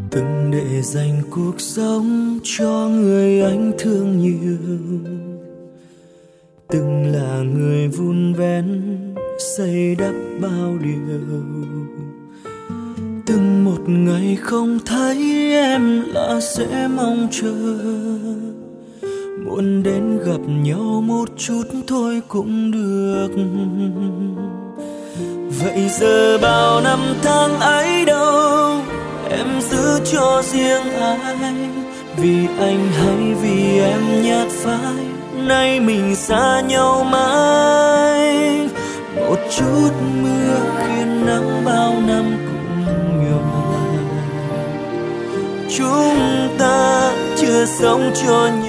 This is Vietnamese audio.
từng để dành cuộc sống cho người anh thương nhiều, từng là người vun vén xây đắp bao điều. Từng một ngày không thấy em là sẽ mong chờ, muốn đến gặp nhau một chút thôi cũng được. Vậy giờ bao năm tháng ấy đâu em giữ cho riêng ai? Vì anh hay vì em nhạt phai, nay mình xa nhau mãi. Một chút mưa khiến nắng bao năm cũng nhòa. Chúng ta chưa sống cho nhau